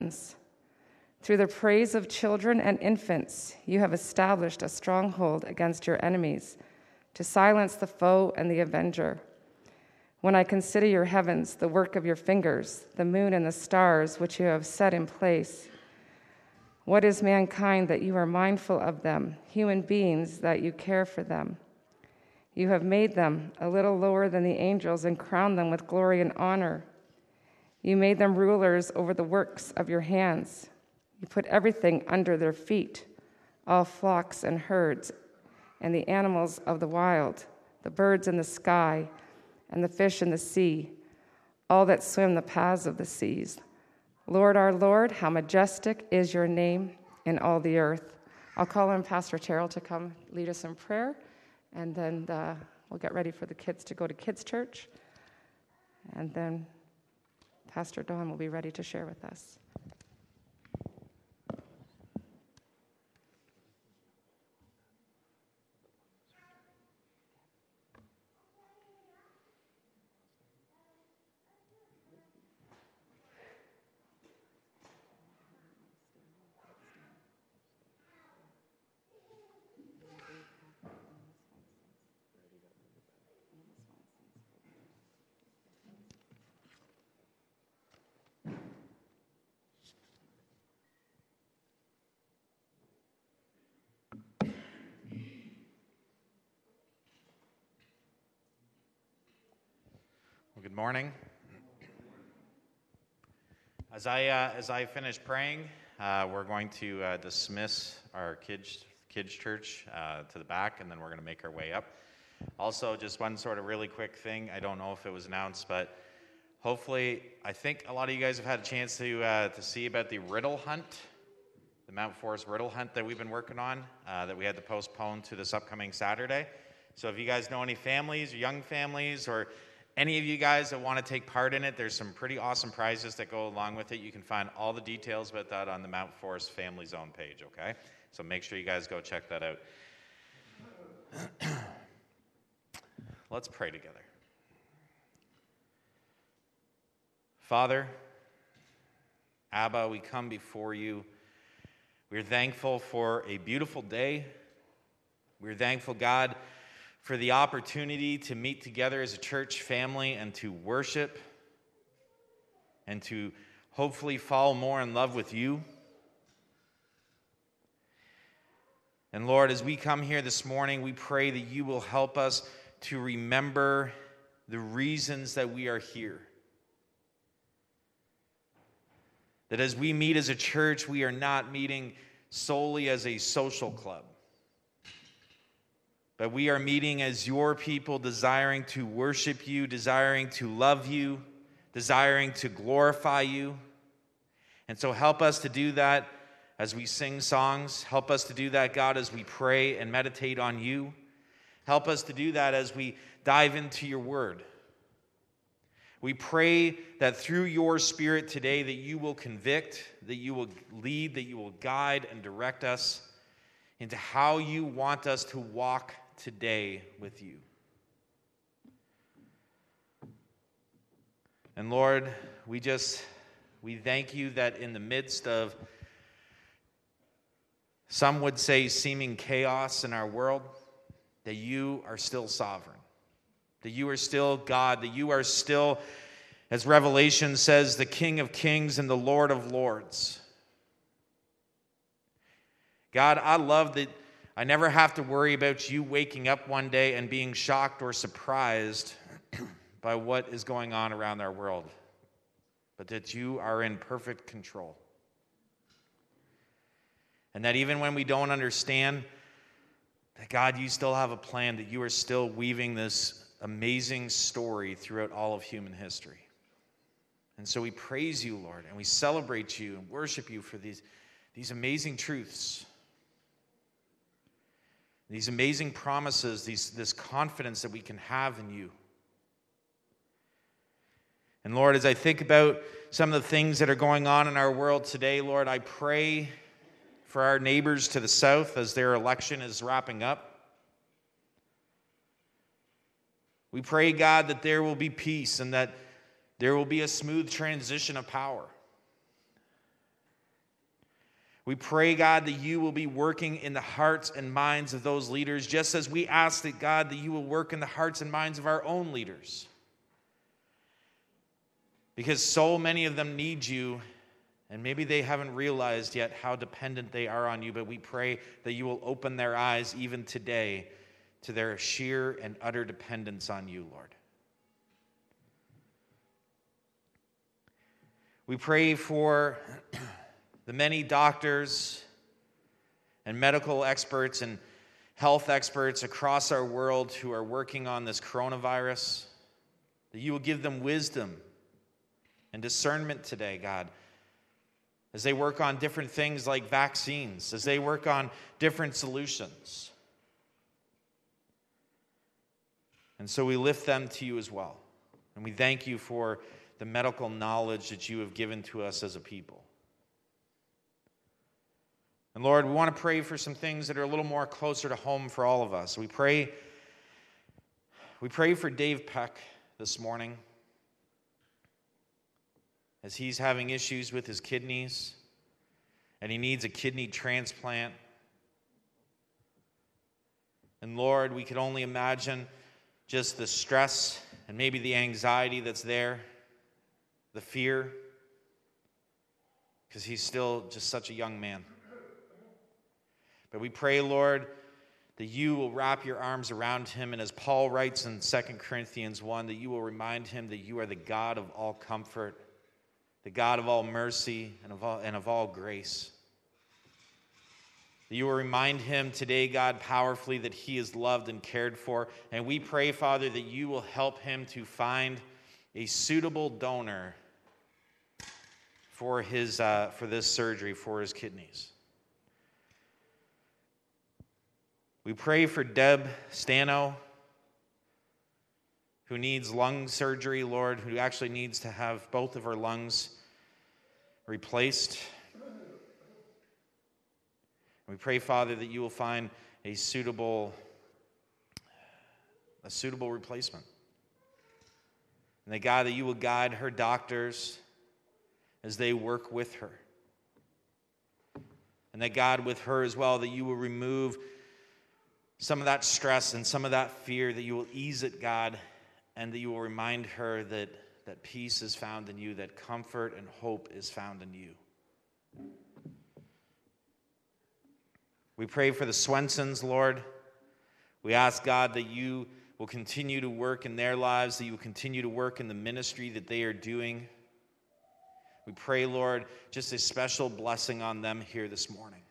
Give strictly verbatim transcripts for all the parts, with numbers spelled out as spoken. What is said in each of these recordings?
heavens. Through the praise of children and infants, you have established a stronghold against your enemies, to silence the foe and the avenger. When I consider your heavens, the work of your fingers, the moon and the stars which you have set in place, what is mankind that you are mindful of them, human beings that you care for them? You have made them a little lower than the angels and crowned them with glory and honor. You made them rulers over the works of your hands. You put everything under their feet, all flocks and herds, and the animals of the wild, the birds in the sky, and the fish in the sea, all that swim the paths of the seas. Lord, our Lord, how majestic is your name in all the earth. I'll call on Pastor Terrell to come lead us in prayer, and then uh, we'll get ready for the kids to go to kids' church, and then Pastor Don will be ready to share with us. Good morning. As I uh, as I finish praying, uh, we're going to uh, dismiss our kids kids church uh, to the back, and then we're going to make our way up. Also, just one sort of really quick thing. I don't know if it was announced, but hopefully, I think a lot of you guys have had a chance to uh, to see about the riddle hunt, the Mount Forest riddle hunt that we've been working on, uh, that we had to postpone to this upcoming Saturday. So if you guys know any families or young families or any of you guys that want to take part in it, there's some pretty awesome prizes that go along with it. You can find all the details about that on the Mount Forest Family Zone page, okay? So make sure you guys go check that out. Let's pray together. Father, Abba, we come before you. We're thankful for a beautiful day. We're thankful, God, for the opportunity to meet together as a church family and to worship and to hopefully fall more in love with you. And Lord, as we come here this morning, we pray that you will help us to remember the reasons that we are here. That as we meet as a church, we are not meeting solely as a social club. But we are meeting as your people, desiring to worship you, desiring to love you, desiring to glorify you. And so help us to do that as we sing songs. Help us to do that, God, as we pray and meditate on you. Help us to do that as we dive into your word. We pray that through your Spirit today that you will convict, that you will lead, that you will guide and direct us into how you want us to walk today with you. And Lord, we just, we thank you that in the midst of, some would say, seeming chaos in our world, that you are still sovereign, that you are still God, that you are still, as Revelation says, the King of Kings and the Lord of Lords. God, I love that I never have to worry about you waking up one day and being shocked or surprised by what is going on around our world, but that you are in perfect control. And that even when we don't understand, that God, you still have a plan, that you are still weaving this amazing story throughout all of human history. And so we praise you, Lord, and we celebrate you and worship you for these, these amazing truths. These amazing promises, these, this confidence that we can have in you. And Lord, as I think about some of the things that are going on in our world today, Lord, I pray for our neighbors to the south as their election is wrapping up. We pray, God, that there will be peace and that there will be a smooth transition of power. We pray, God, that you will be working in the hearts and minds of those leaders, just as we ask that, God, that you will work in the hearts and minds of our own leaders. Because so many of them need you, and maybe they haven't realized yet how dependent they are on you, but we pray that you will open their eyes even today to their sheer and utter dependence on you, Lord. We pray for the many doctors and medical experts and health experts across our world who are working on this coronavirus, that you will give them wisdom and discernment today, God, as they work on different things like vaccines, as they work on different solutions. And so we lift them to you as well. And we thank you for the medical knowledge that you have given to us as a people. And Lord, we want to pray for some things that are a little more closer to home for all of us. We pray, we pray for Dave Peck this morning as he's having issues with his kidneys and he needs a kidney transplant. And Lord, we could only imagine just the stress and maybe the anxiety that's there, the fear, because he's still just such a young man. But we pray, Lord, that you will wrap your arms around him, and as Paul writes in Second Corinthians one, that you will remind him that you are the God of all comfort, the God of all mercy and of all, and of all grace. That you will remind him today, God, powerfully that he is loved and cared for. And we pray, Father, that you will help him to find a suitable donor for his uh, for this surgery, for his kidneys. We pray for Deb Stano, who needs lung surgery, Lord, who actually needs to have both of her lungs replaced. We pray, Father, that you will find a suitable, a suitable replacement. And that, God, that you will guide her doctors as they work with her. And that, God, with her as well, that you will remove some of that stress and some of that fear, that you will ease it, God, and that you will remind her that, that peace is found in you, that comfort and hope is found in you. We pray for the Swensons, Lord. We ask, God, that you will continue to work in their lives, that you will continue to work in the ministry that they are doing. We pray, Lord, just a special blessing on them here this morning.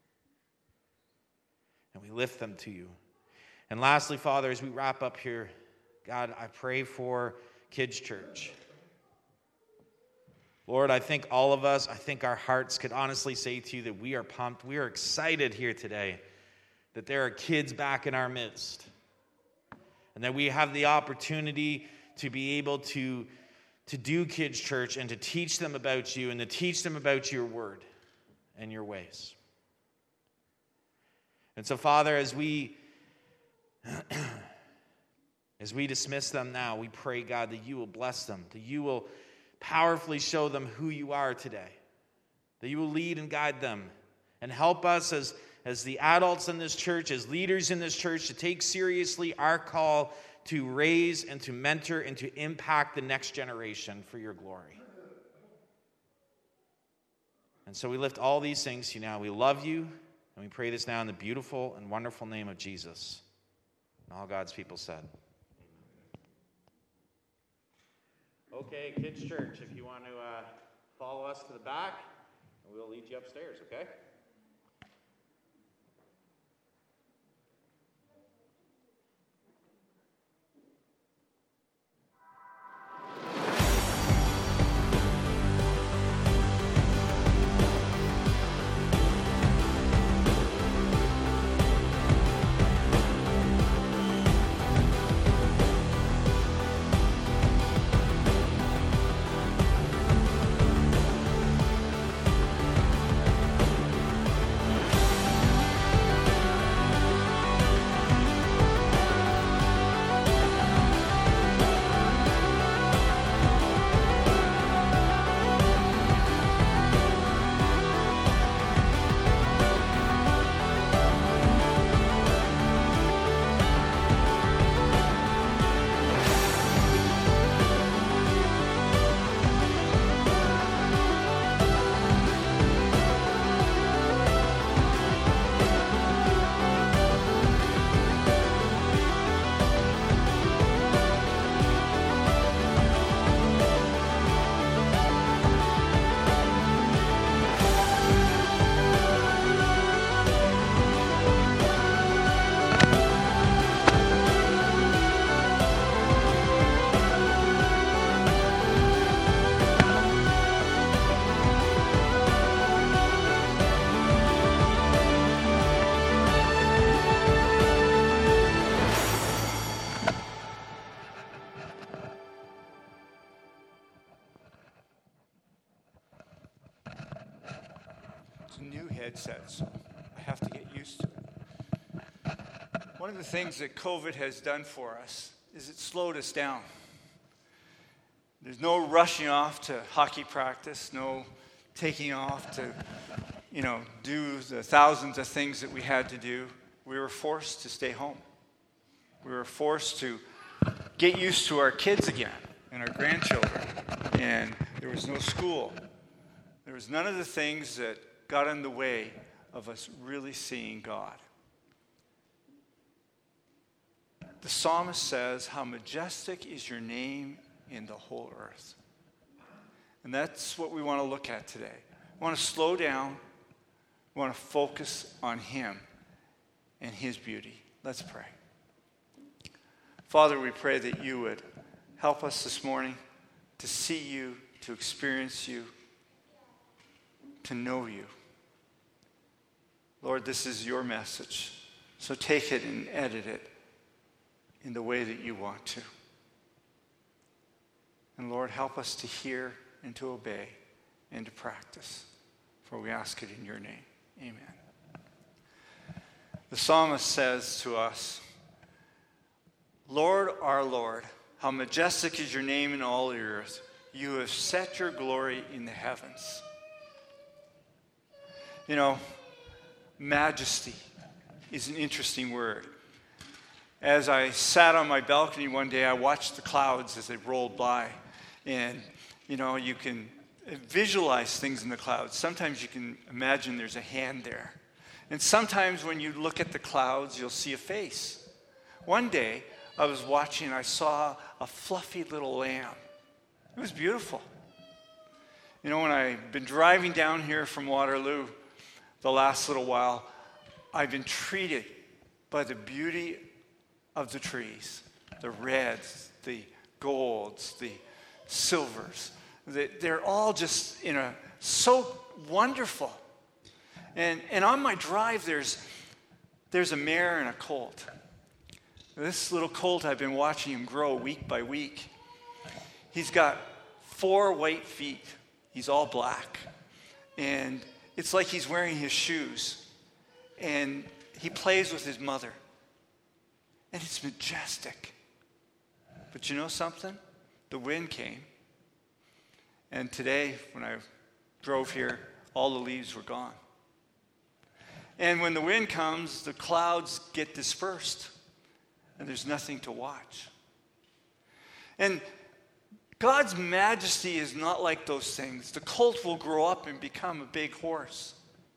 And we lift them to you. And lastly, Father, as we wrap up here, God, I pray for Kids Church. Lord, I think all of us, I think our hearts could honestly say to you that we are pumped, we are excited here today that there are kids back in our midst, and that we have the opportunity to be able to, to do Kids Church and to teach them about you and to teach them about your word and your ways. And so, Father, as we as we dismiss them now, we pray, God, that you will bless them, that you will powerfully show them who you are today, that you will lead and guide them and help us as, as the adults in this church, as leaders in this church, to take seriously our call to raise and to mentor and to impact the next generation for your glory. And so we lift all these things to you now. We love you, and we pray this now in the beautiful and wonderful name of Jesus. And all God's people said. Okay, Kids Church, if you want to uh, follow us to the back, we'll lead you upstairs, okay? It's new headsets. I have to get used to it. One of the things that COVID has done for us is it slowed us down. There's no rushing off to hockey practice, no taking off to, you know, do the thousands of things that we had to do. We were forced to stay home. We were forced to get used to our kids again and our grandchildren. And there was no school. There was none of the things that got in the way of us really seeing God. The psalmist says, "How majestic is your name in the whole earth." And that's what we want to look at today. We want to slow down. We want to focus on him and his beauty. Let's pray. Father, we pray that you would help us this morning to see you, to experience you, to know you. Lord, this is your message, so take it and edit it in the way that you want to. And Lord, help us to hear and to obey and to practice, for we ask it in your name. Amen. The psalmist says to us, "Lord, our Lord, how majestic is your name in all the earth. You have set your glory in the heavens." You know, majesty is an interesting word. As I sat on my balcony one day, I watched the clouds as they rolled by. And, you know, you can visualize things in the clouds. Sometimes you can imagine there's a hand there. And sometimes when you look at the clouds, you'll see a face. One day, I was watching, I saw a fluffy little lamb. It was beautiful. You know, when I've been driving down here from Waterloo the last little while, I've been treated by the beauty of the trees, the reds, the golds, the silvers. They're all just, you know, so wonderful. And and on my drive, there's there's a mare and a colt. This little colt, I've been watching him grow week by week. He's got four white feet. He's all black. And it's like he's wearing his shoes. And he plays with his mother. And it's majestic. But you know something? The wind came. And today, when I drove here, all the leaves were gone. And when the wind comes, the clouds get dispersed. And there's nothing to watch. And God's majesty is not like those things. The colt will grow up and become a big horse.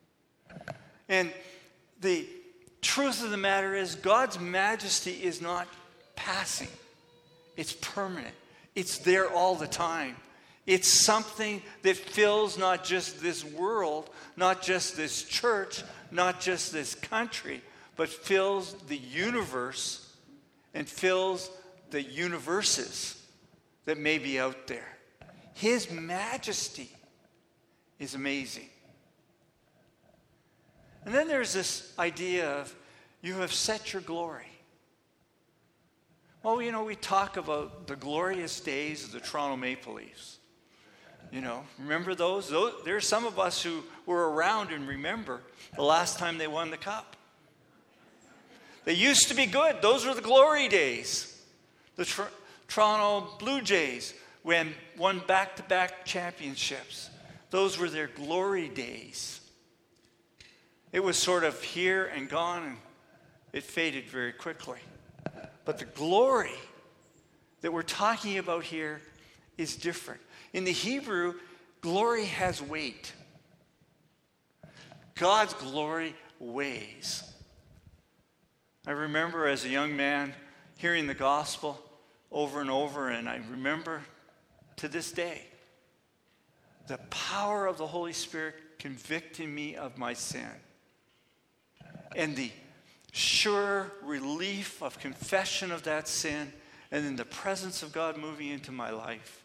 And the truth of the matter is, God's majesty is not passing. It's permanent. It's there all the time. It's something that fills not just this world, not just this church, not just this country, but fills the universe and fills the universes that may be out there. His majesty is amazing. And then there's this idea of, you have set your glory. Well, you know, we talk about the glorious days of the Toronto Maple Leafs. You know, remember those? those? There's some of us who were around and remember the last time they won the cup. They used to be good. Those were the glory days. The tr- Toronto Blue Jays when won back-to-back championships. Those were their glory days. It was sort of here and gone, and it faded very quickly. But the glory that we're talking about here is different. In the Hebrew, glory has weight. God's glory weighs. I remember as a young man hearing the gospel over and over, and I remember to this day the power of the Holy Spirit convicting me of my sin. And the sure relief of confession of that sin, and then the presence of God moving into my life.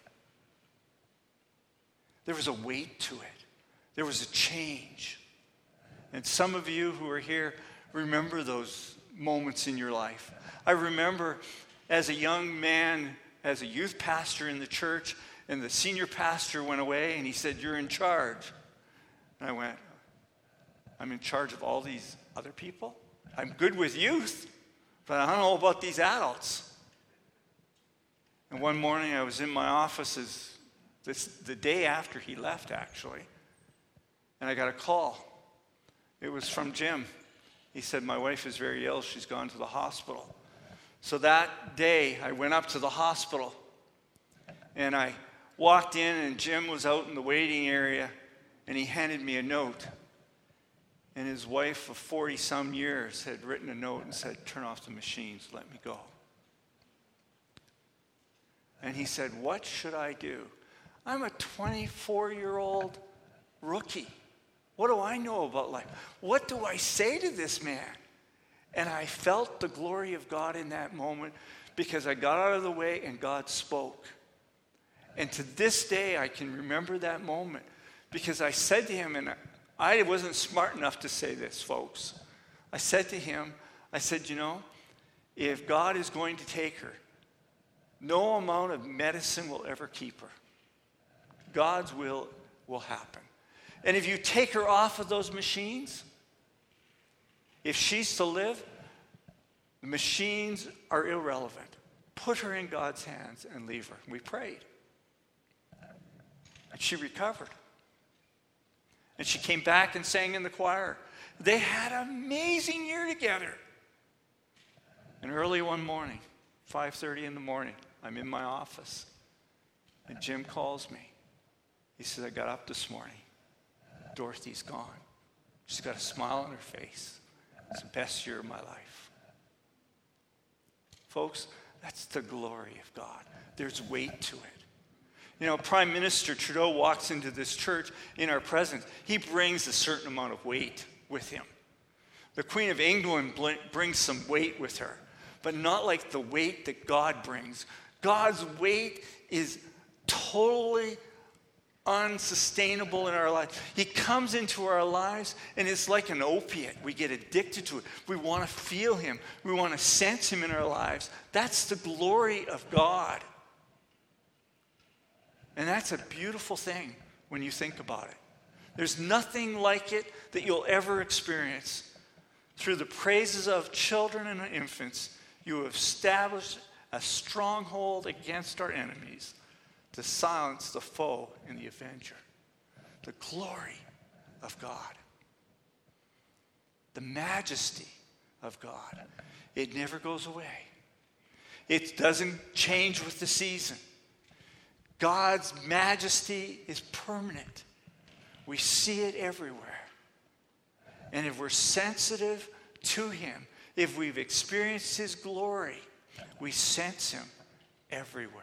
There was a weight to it. There was a change. And some of you who are here remember those moments in your life. I remember as a young man, as a youth pastor in the church, and the senior pastor went away and he said, "You're in charge." And I went, I'm in charge of all these other people. I'm good with youth, but I don't know about these adults. And one morning I was in my office as this, the day after he left, actually, and I got a call. It was from Jim. He said, my wife is very ill. She's gone to the hospital. So that day I went up to the hospital, and I walked in, and Jim was out in the waiting area, and he handed me a note. And his wife of forty-some years had written a note and said, turn off the machines, let me go. And he said, what should I do? I'm a twenty-four-year-old rookie. What do I know about life? What do I say to this man? And I felt the glory of God in that moment because I got out of the way and God spoke. And to this day, I can remember that moment because I said to him, and I wasn't smart enough to say this, folks. I said to him, I said, you know, if God is going to take her, no amount of medicine will ever keep her. God's will will happen. And if you take her off of those machines, if she's to live, the machines are irrelevant. Put her in God's hands and leave her. We prayed. And she recovered. And she came back and sang in the choir. They had an amazing year together. And early one morning, five thirty in the morning, I'm in my office. And Jim calls me. He says, I got up this morning. Dorothy's gone. She's got a smile on her face. It's the best year of my life. Folks, that's the glory of God. There's weight to it. You know, Prime Minister Trudeau walks into this church in our presence. He brings a certain amount of weight with him. The Queen of England brings some weight with her, but not like the weight that God brings. God's weight is totally unsustainable in our lives. He comes into our lives and it's like an opiate. We get addicted to it. We want to feel him. We want to sense him in our lives. That's the glory of God. And that's a beautiful thing when you think about it. There's nothing like it that you'll ever experience. Through the praises of children and infants, you have established a stronghold against our enemies to silence the foe and the avenger. The glory of God. The majesty of God. It never goes away. It doesn't change with the season. God's majesty is permanent. We see it everywhere. And if we're sensitive to him, if we've experienced his glory, we sense him everywhere.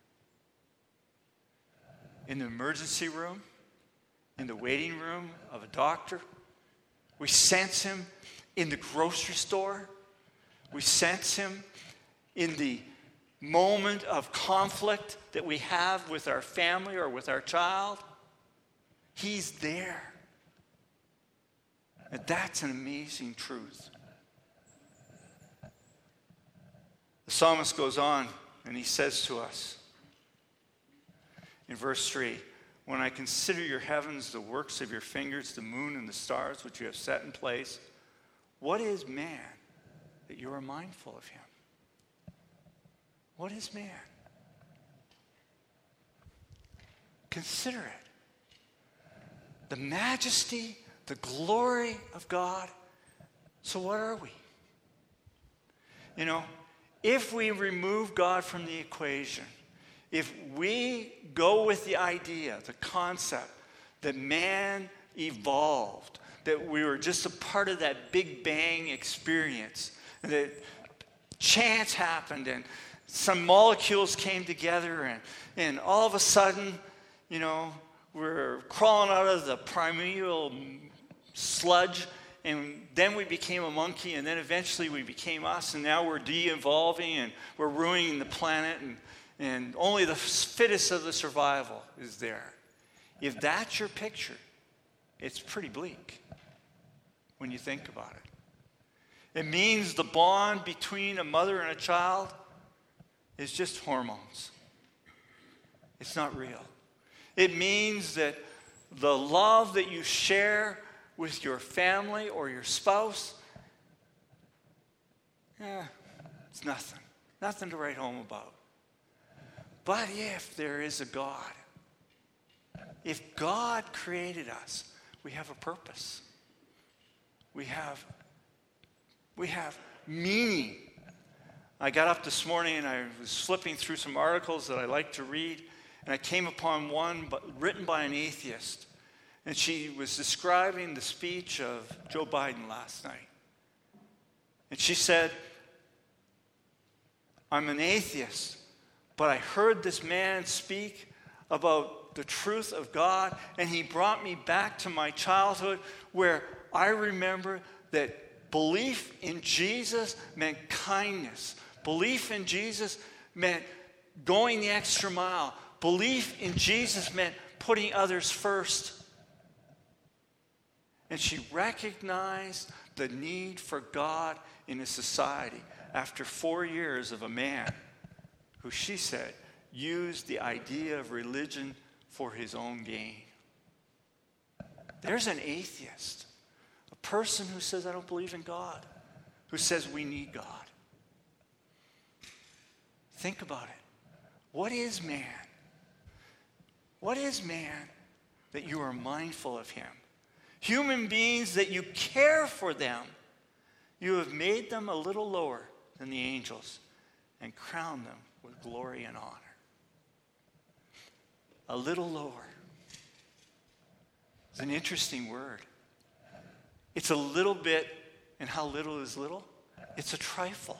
In the emergency room, in the waiting room of a doctor, we sense him in the grocery store. We sense him in the moment of conflict that we have with our family or with our child. He's there. And that's an amazing truth. The psalmist goes on and he says to us in verse three, when I consider your heavens, the works of your fingers, the moon and the stars which you have set in place, what is man that you are mindful of him? What is man? Consider it. The majesty, the glory of God. So what are we? You know, if we remove God from the equation, if we go with the idea, the concept that man evolved, that we were just a part of that Big Bang experience, that chance happened and some molecules came together and, and all of a sudden, you know, we're crawling out of the primeval sludge and then we became a monkey and then eventually we became us and now we're de-evolving and we're ruining the planet and, and only the fittest of the survival is there. If that's your picture, it's pretty bleak when you think about it. It means the bond between a mother and a child is just hormones. It's not real. It means that the love that you share with your family or your spouse, eh, it's nothing. Nothing to write home about. But if there is a God, if God created us, we have a purpose. We have, we have meaning. I got up this morning and I was flipping through some articles that I like to read, and I came upon one but written by an atheist. And she was describing the speech of Joe Biden last night. And she said, I'm an atheist, but I heard this man speak about the truth of God, and he brought me back to my childhood where I remember that belief in Jesus meant kindness. Belief in Jesus meant going the extra mile. Belief in Jesus meant putting others first. And she recognized the need for God in a society after four years of a man who, she said, used the idea of religion for his own gain. There's an atheist, a person who says, I don't believe in God, who says we need God. Think about it. What is man? What is man that you are mindful of him? Human beings that you care for them. You have made them a little lower than the angels and crowned them with glory and honor. A little lower. It's an interesting word. It's a little bit, and how little is little? It's a trifle.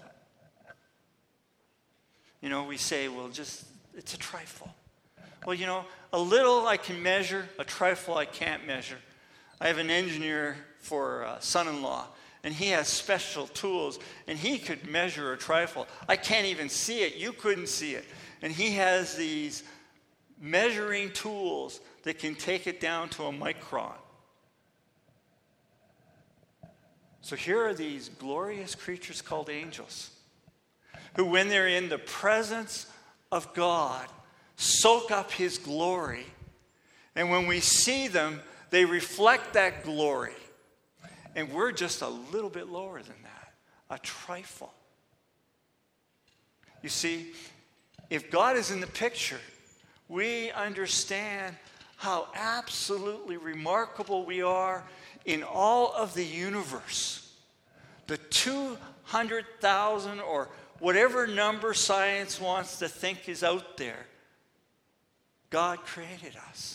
You know, we say, well, just, it's a trifle. Well, you know, a little I can measure, a trifle I can't measure. I have an engineer for a son-in-law, and he has special tools, and he could measure a trifle. I can't even see it. You couldn't see it. And he has these measuring tools that can take it down to a micron. So here are these glorious creatures called angels, who when they're in the presence of God, soak up his glory. And when we see them, they reflect that glory. And we're just a little bit lower than that, a trifle. You see, if God is in the picture, we understand how absolutely remarkable we are in all of the universe. The two hundred thousand or whatever number science wants to think is out there, God created us.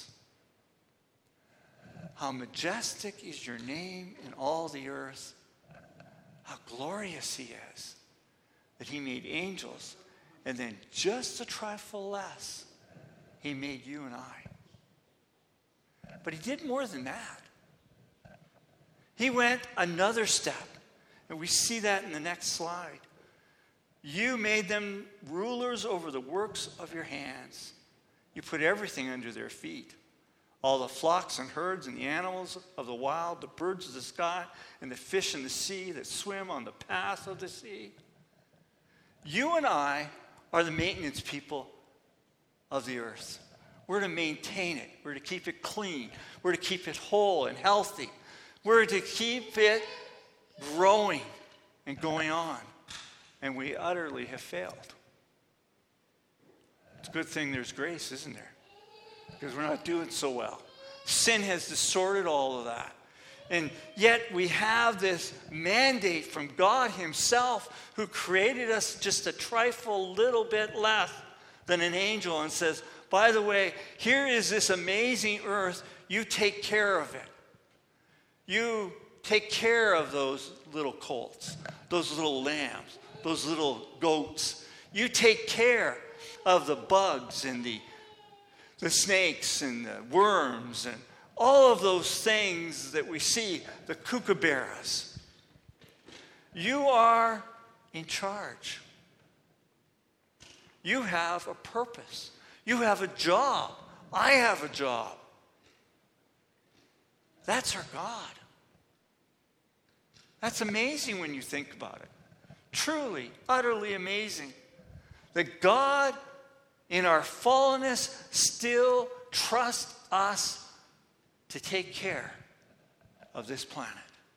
How majestic is your name in all the earth. How glorious he is that he made angels. And then just a trifle less, he made you and I. But he did more than that. He went another step. And we see that in the next slide. You made them rulers over the works of your hands. You put everything under their feet. All the flocks and herds and the animals of the wild, the birds of the sky, and the fish in the sea that swim on the path of the sea. You and I are the maintenance people of the earth. We're to maintain it. We're to keep it clean. We're to keep it whole and healthy. We're to keep it growing and going on. And we utterly have failed. It's a good thing there's grace, isn't there? Because we're not doing so well. Sin has distorted all of that. And yet we have this mandate from God himself, who created us just a trifle little bit less than an angel, and says, by the way, here is this amazing earth. You take care of it. You take care of those little colts, those little lambs, those little goats. You take care of the bugs and the the snakes and the worms and all of those things that we see, the kookaburras. You are in charge. You have a purpose. You have a job. I have a job. That's our God. That's amazing when you think about it. Truly, utterly amazing. That God, in our fallenness, still trusts us to take care of this planet.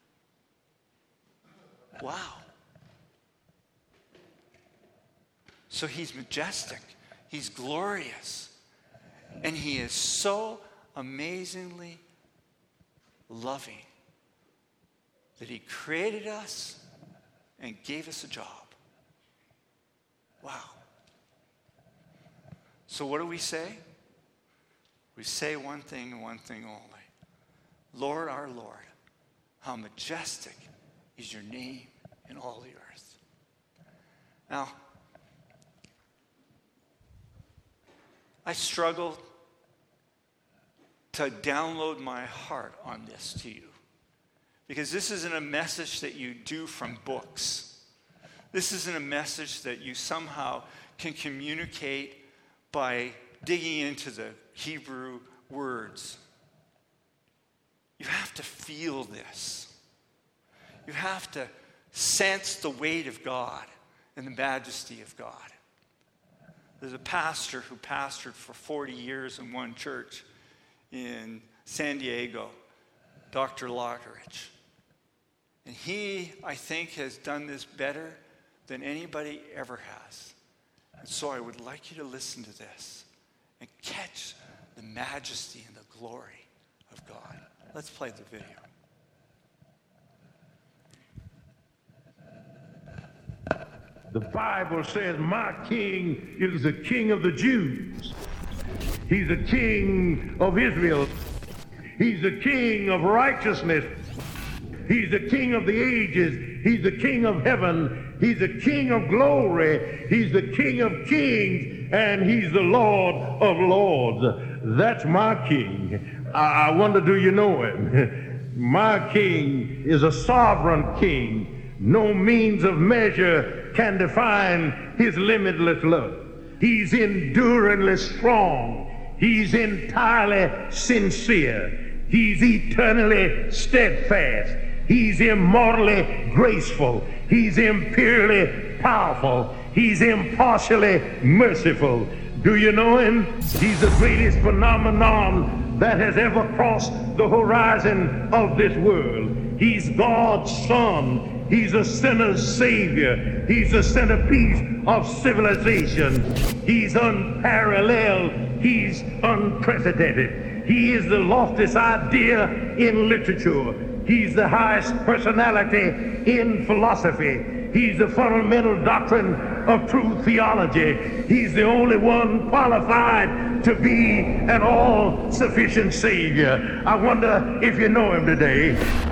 Wow. So he's majestic, he's glorious, and he is so amazingly loving that he created us and gave us a job. Wow. So what do we say? We say one thing and one thing only. Lord, our Lord, how majestic is your name in all the earth. Now, I struggled to download my heart on this to you, because this isn't a message that you do from books. This isn't a message that you somehow can communicate by digging into the Hebrew words. You have to feel this. You have to sense the weight of God and the majesty of God. There's a pastor who pastored for forty years in one church in San Diego, Doctor Lotteridge. And he, I think, has done this better than anybody ever has. And so I would like you to listen to this and catch the majesty and the glory of God. Let's play the video. The Bible says, my king is the king of the Jews. He's the king of Israel. He's the king of righteousness. He's the king of the ages. He's the king of heaven. He's the king of glory. He's the king of kings. And he's the Lord of lords. That's my king. I, I wonder, do you know him? My king is a sovereign king. No means of measure can define his limitless love. He's enduringly strong. He's entirely sincere. He's eternally steadfast. He's immortally graceful. He's imperially powerful. He's impartially merciful. Do you know him? He's the greatest phenomenon that has ever crossed the horizon of this world. He's God's Son. He's a sinner's savior. He's the centerpiece of civilization. He's unparalleled. He's unprecedented. He is the loftiest idea in literature. He's the highest personality in philosophy. He's the fundamental doctrine of true theology. He's the only one qualified to be an all-sufficient Savior. I wonder if you know him today.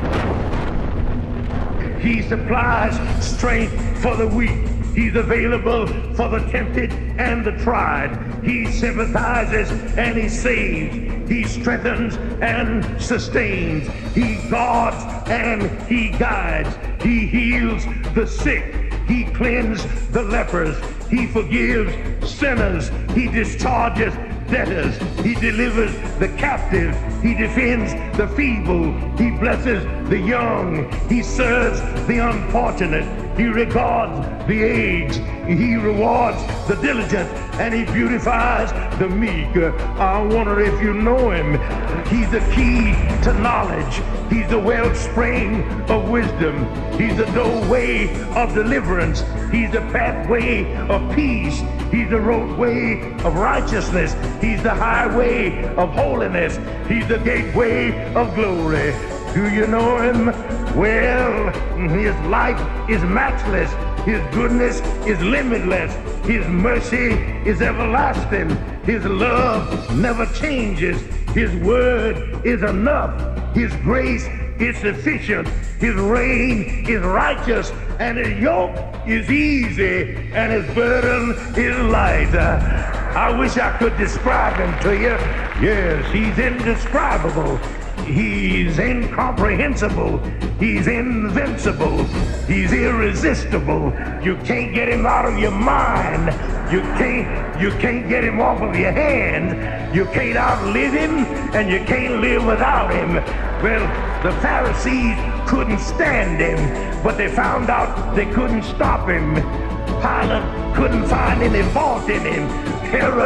He supplies strength for the weak. He's available for the tempted and the tried. He sympathizes and he saves. He strengthens and sustains. He guards and he guides. He heals the sick. He cleanses the lepers. He forgives sinners. He discharges debtors. He delivers the captive. He defends the feeble. He blesses the young. He serves the unfortunate. He regards the aged. He rewards the diligent. And he beautifies the meek. I wonder if you know him. He's the key to knowledge. He's the wellspring of wisdom. He's the doorway of deliverance. He's the pathway of peace. He's the roadway of righteousness. He's the highway of holiness. He's the gateway of glory. Do you know him? Well, his life is matchless. His goodness is limitless. His mercy is everlasting. His love never changes. His word is enough. His grace is sufficient. His reign is righteous. And his yoke is easy. And his burden is light. I wish I could describe him to you. Yes, he's indescribable. He's incomprehensible. He's invincible. He's irresistible. You can't get him out of your mind. You can't, you can't get him off of your hand. You can't outlive him, and you can't live without him. Well, the Pharisees couldn't stand him, but they found out they couldn't stop him. Pilate couldn't find any fault in him. Herod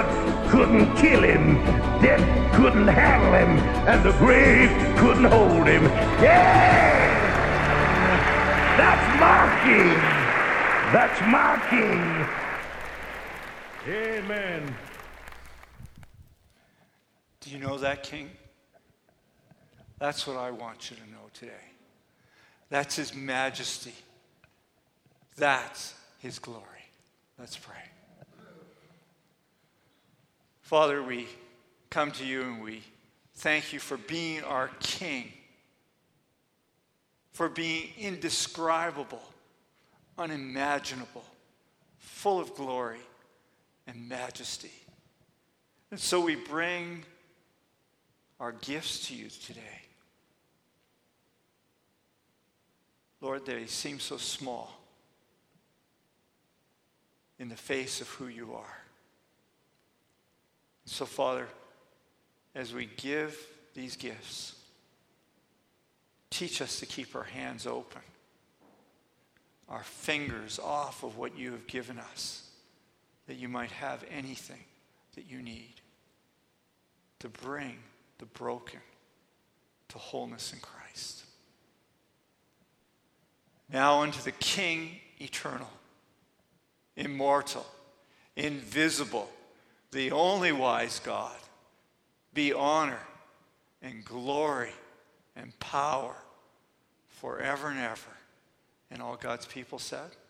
couldn't kill him, death couldn't handle him, and the grave couldn't hold him. Yeah! That's my king. That's my king. Amen. Do you know that king? That's what I want you to know today. That's his majesty. That's his glory. Let's pray. Father, we come to you and we thank you for being our king, for being indescribable, unimaginable, full of glory and majesty. And so we bring our gifts to you today. Lord, they seem so small in the face of who you are. So, Father, as we give these gifts, teach us to keep our hands open, our fingers off of what you have given us, that you might have anything that you need to bring the broken to wholeness in Christ. Now unto the King eternal, immortal, invisible, the only wise God, be honor and glory and power forever and ever. And all God's people said?